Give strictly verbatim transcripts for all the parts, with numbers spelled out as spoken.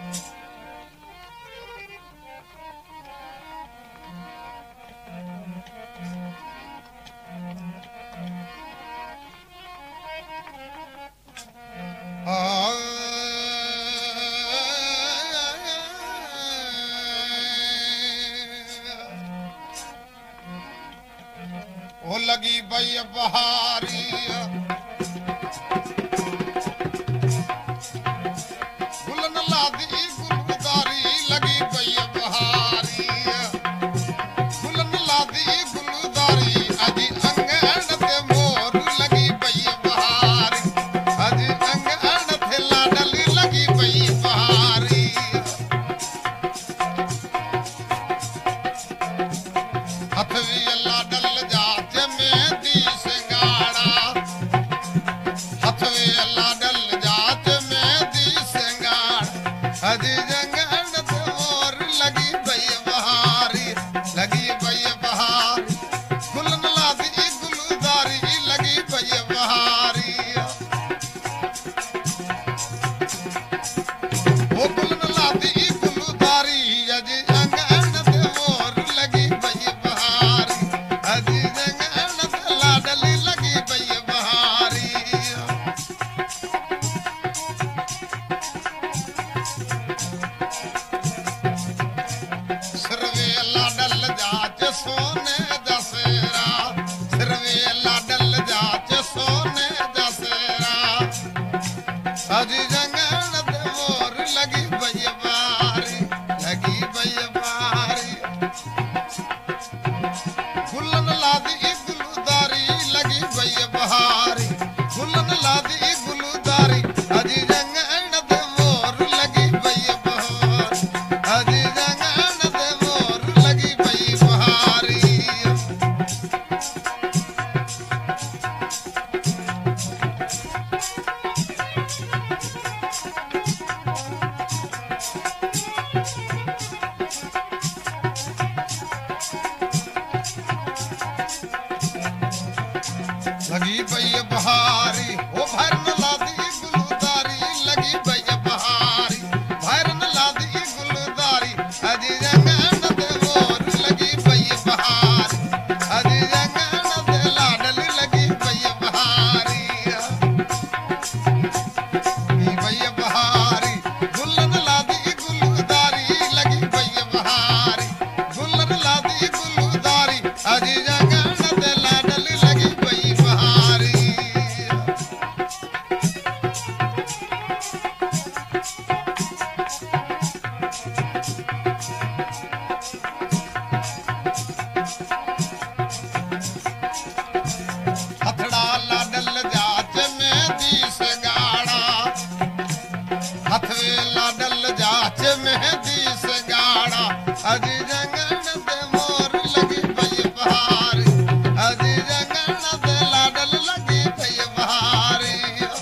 वो लगी बई बहारी गुलन लादी गुलदारी लगी बई बहारी गुलन लादी गुलदारी अजी अंगण ते मोर लगी बई बहारी अजी अंगण ते लाडल लगी बई बहारी हथवी लाडल जात मेहंदी सिंगाड़ा हथवे लाडल जात मेहंदी सिंगाड़ा हजी जंगण ते मोर लगी बई बहारी लगी बई बहारी गुलन लादी गुलदारी लगी बई बहारी वो गुलन लादी गुलदारी हजी अंगण ते मोर लगी बई बहारी हजी जंगण ते लाडल लगी बई बहारी सिरवे लाडल जाच सोने दसेरा सिरवे लाडल जाच सोने दसेरा हजी जंगण ते मोर लगी बई बहारी लगी बई बहारी गुलन लादी गुलदारी लगी बई बहारी गुलन लादी गुलदारी हजी जंगण ते मोर लगी बई बहारी हजी जंगण ते मोर लगी बई बहारी लगी बई बहारी ओ भरन लादी गुलदारी लगी बई बहारी भरन लादी गुलदारी हजी जंगण ते मोर लगी बई बहारी हजी जंगण ते लाडल लगी बई बहारी लगी बई बहारी गुलन लादी गुलदारी लगी बई बहारी गुलन लादी गुलदारी हजी जंगण ते लाडल लगी बई बहारी हथड़ा लाडल जाच मेहंदी सिंगाड़ा हथवे लाडल जाच मेहंदी सिंगाड़ा हजी जंगण ते मोर लगी बई बहारी हजी जंगण ते लाडल लगी बई बहारी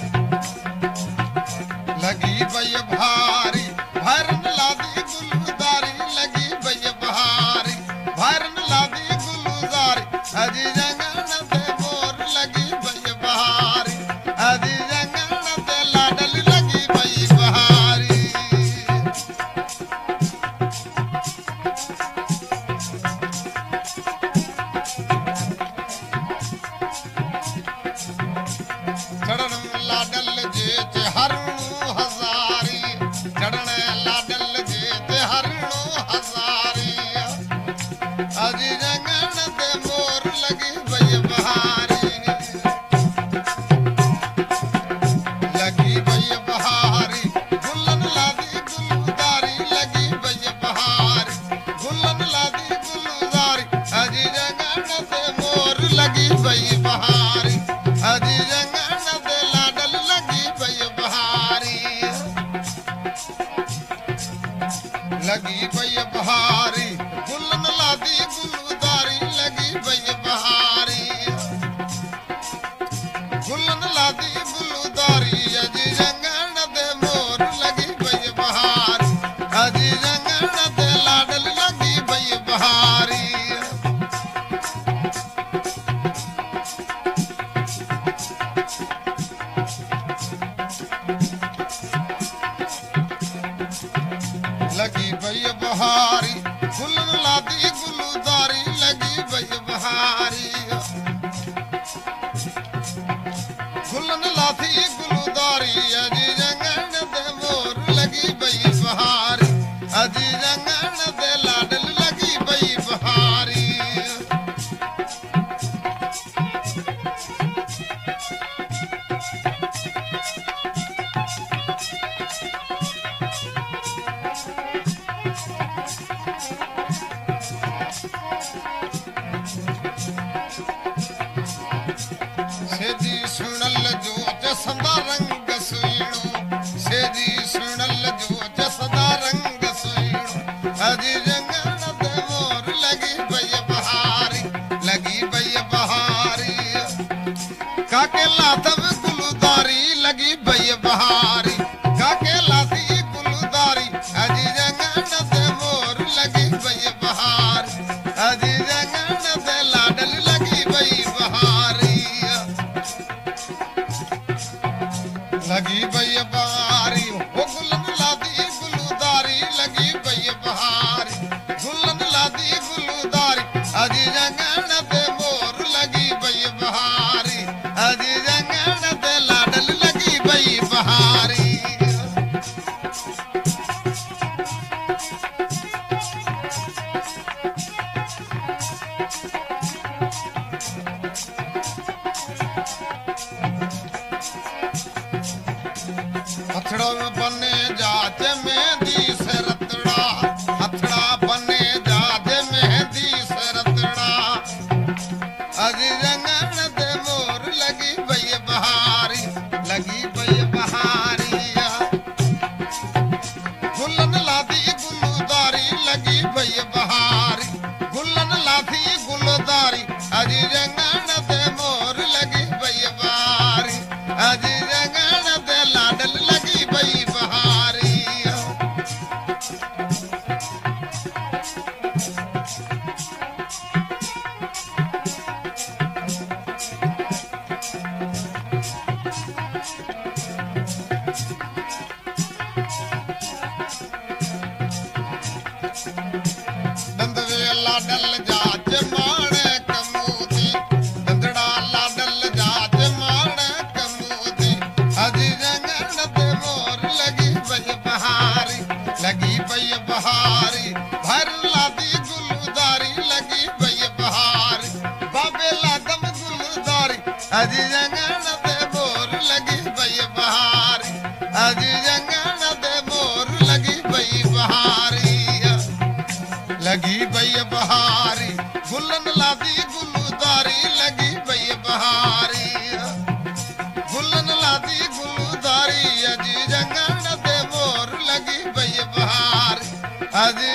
लगी बई बहारी भरन लादी गुलदारी लगी बई बहारी भरन लादी गुलदारी हजी जंगण ते मोर लगी बई बहारी हजी जंगण ते लाडल लगी बई बहारी चढ़न लाडल जेत हरणू हजारी चढ़न लाडल जेत हरणू हजारी हजी जंगण ते मोर लगी बई बहारी लगी बई बहारी गुलन लादी गुलदारी लगी बई बहारी गुलन लादी गुलदारी हजी जंगण ते मोर लगी बई बहारी हजी जंगण ते लाडल लगी बई बहारी लगी बई बहारी गुलन लादी गुलदारी लगी बई बहारी गुलन लादी गुलदारी हजी जंगण ते मोर लगी बई बहारी हजी जंगण ते लाडल लगी बई बहारी बहारी गुलन लादी गुलदारी लगी भई बहारी गुलन लादी गुलदारी अजी जंगन दे मोर लगी भई बहारी अजी जंगन दे लाडल लगी भई बहारी सेजी सुनल जो जसदा रंग सुइणो सेजी सुनल जो जसदा रंग सुइणो अजी जंगन दे मोर लगी भई बहारी लगी भई बहारी काके लाथव गुलदारी लगी भई बहारी काके लाथी गुलदारी अजी जंगन दे मोर लगी भई बहारी अजी जंगन दे लाडल लगी भई बहारी लगी भई बहारी वो गुलन लादी गुलदारी लगी भई बहारी गुलन लादी गुलदारी अजी जंगन दे मोर लगी भई बहारी अजी जंगन दे लाडल लगी भई बहारी हथड़ा बने जात मेहंदी से रतड़ा हथड़ा बने जात मेहंदी से रतड़ा अजी जंगन दे मोर लगी भई बहारी लगी भई बहारी गुलन लादी गुलदारी लगी भई बहारी गुलन लादी गुलदारी अजी जंगन दे मोर लगी भई बहारी अजी जंगन दे लाडल लगी भई बहारी दंदवे लाडल जात माणे कमूदी दंदड़ा लाडल जात माणे कमूदी अजी जंगन दे मोर लगी भई बहारी लगी भई बहारी भर लादी गुलदारी लगी भई बहारी बाबे लादम गुलदारी अजी जंगन दे मोर लगी भई बहारी अजी जंगन दे मोर लगी भई बहारी लगी भई बहारी गुलन लादी गुलदारी लगी भई बहारी गुलन लादी गुलदारी अजी जंगन दे मोर लगी भई बहारी अजी